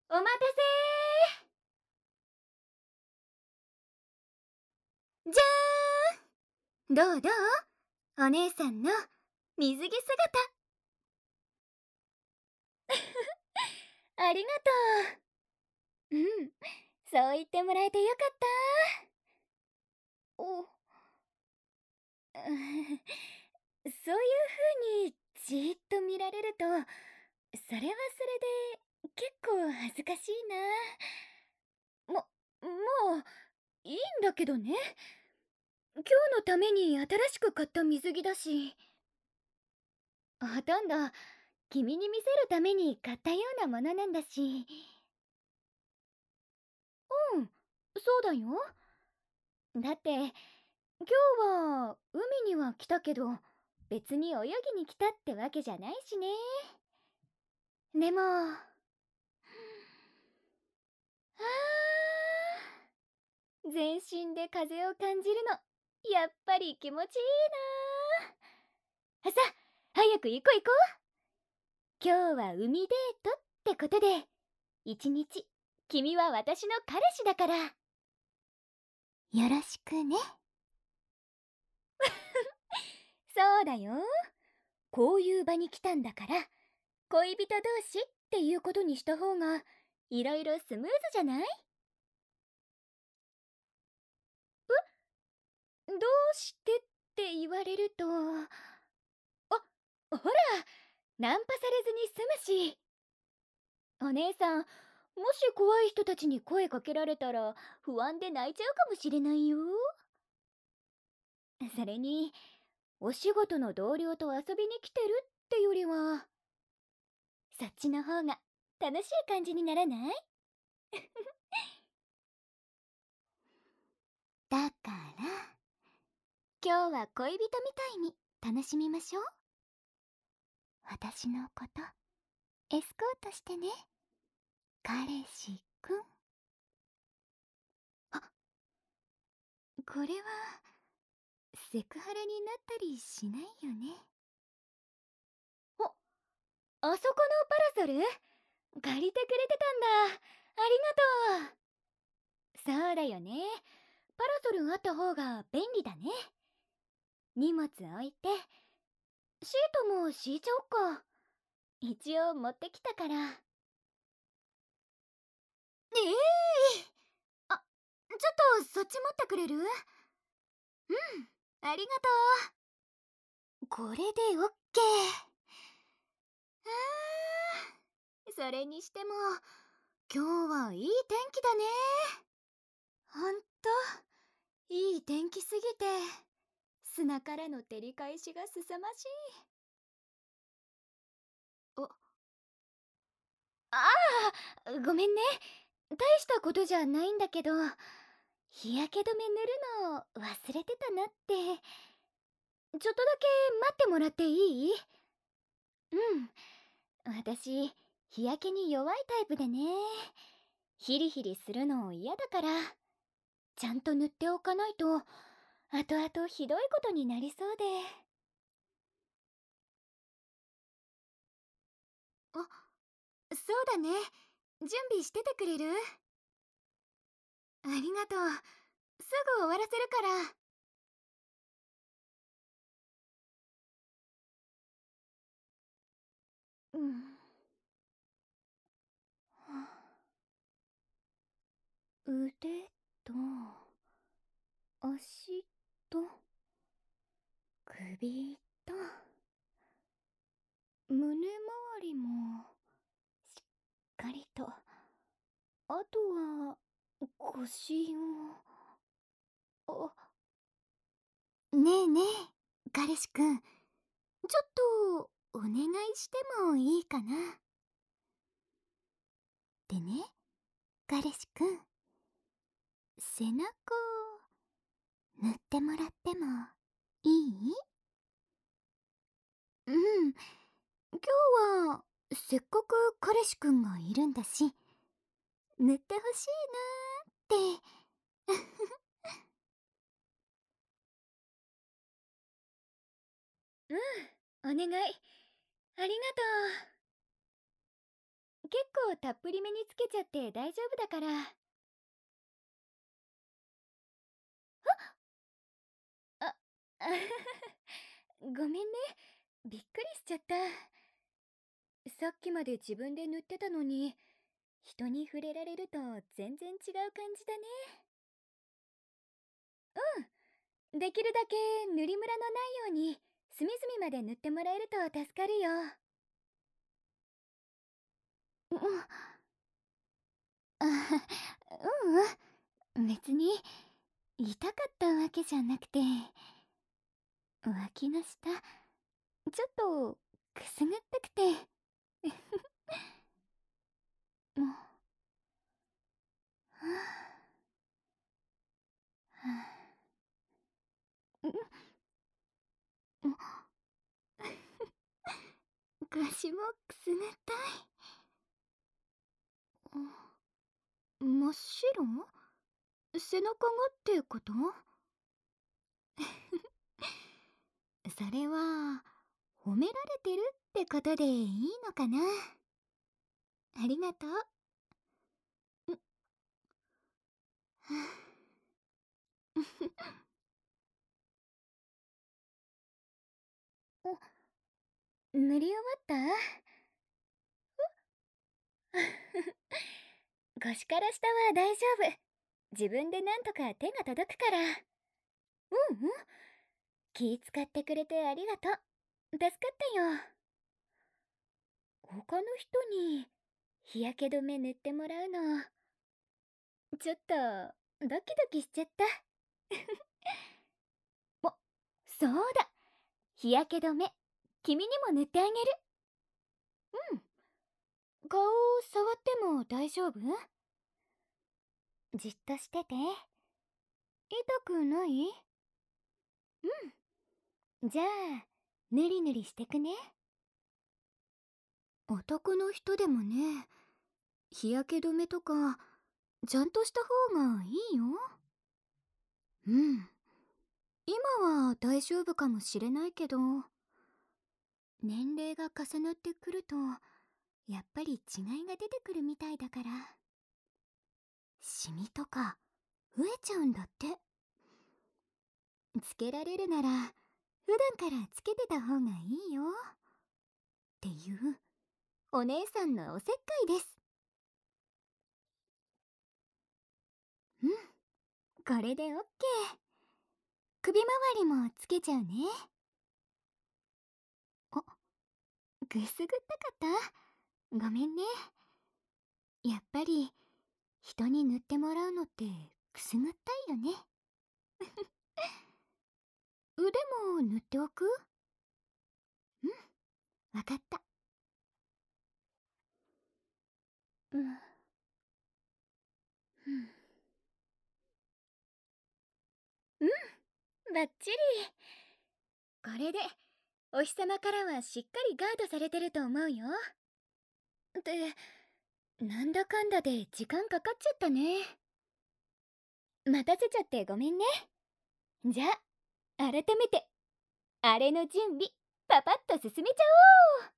お待たせじゃーん。どうどう、お姉さんの水着姿。ありがとう。うん、そう言ってもらえてよかった。そういう風にじーっと見られると、それはそれで結構恥ずかしいな。もういいんだけどね。今日のために新しく買った水着だし、ほとんど君に見せるために買ったようなものなんだし。うん、そうだよ。だって今日は海には来たけど、別に泳ぎに来たってわけじゃないしね。でも全身で風を感じるの、やっぱり気持ちいいな。さあ、早く行こう行こう。今日は海デートってことで、一日君は私の彼氏だからよろしくね。そうだよ。こういう場に来たんだから、恋人同士っていうことにした方がいろいろスムーズじゃない？どうしてって言われると、ほら、ナンパされずに済むし。お姉さん、もし怖い人たちに声かけられたら不安で泣いちゃうかもしれないよ。それに、お仕事の同僚と遊びに来てるってよりは、そっちの方が楽しい感じにならない？だから、今日は恋人みたいに楽しみましょう。私のことエスコートしてね、彼氏くん。あ、これはセクハラになったりしないよね？あそこのパラソル借りてくれてたんだ。ありがとう。そうだよね。パラソルあった方が便利だね。荷物置いて、シートも敷いちゃおっか。一応持ってきたから。あ、ちょっとそっち持ってくれる？うん、ありがとう。これでオッケー。それにしても今日はいい天気だね。ほんといい天気すぎて砂からの照り返しがすさまじい。あごめんね。大したことじゃないんだけど、日焼け止め塗るの忘れてたなって。ちょっとだけ待ってもらっていい？うん、私日焼けに弱いタイプでね、ヒリヒリするの嫌だから、ちゃんと塗っておかないと後々ひどいことになりそうで。そうだね。準備しててくれる？ありがとう。すぐ終わらせるから。うん。腕と足と首と胸周りもしっかりと。あとは腰を。ねえねえ、彼氏くん、ちょっとお願いしてもいいかな？でね、彼氏くん、背中塗ってもらってもいい？うん、今日はせっかく彼氏くんがいるんだし、塗ってほしいなーって。うん、お願い。ありがと結構たっぷりめにつけちゃって大丈夫だから。あ、ごめんね。びっくりしちゃった。さっきまで自分で塗ってたのに、人に触れられると全然違う感じだね。できるだけ塗りムラのないように隅々まで塗ってもらえると助かるよ。うん、あ、ううん、別に痛かったわけじゃなくて、脇の下ちょっとくすぐったくて。もう、はあ、はあ、腰もくすぐったい。真っ白？背中がってこと？それは褒められてるってことでいいのかな。ありがとう。お、塗り終わった？腰から下は大丈夫。自分でなんとか手が届くから。うんうん。気使ってくれてありがとう。助かったよ。他の人に日焼け止め塗ってもらうの、ちょっとドキドキしちゃった。お、そうだ。日焼け止め、君にも塗ってあげる。うん。顔触っても大丈夫？じっとしてて。痛くない？うん。じゃあ、ぬりぬりしてくね。男の人でもね、日焼け止めとか、ちゃんとした方がいいよ。うん。今は大丈夫かもしれないけど、年齢が重なってくると、やっぱり違いが出てくるみたいだから。シミとか、増えちゃうんだって。つけられるなら、普段からつけてた方がいいよ。っていう、お姉さんのおせっかいです。うん、これでオッケー。首周りもつけちゃうね。あ、くすぐったかった？ごめんね。やっぱり、人に塗ってもらうのってくすぐったいよね。腕も塗っておく？うん、わかった。うん、うん、うん、バッチリ。これで、お日様からはしっかりガードされてると思うよ。で、なんだかんだで時間かかっちゃったね。待たせちゃってごめんね。じゃあ、改めて、あれの準備、パパッと進めちゃおう。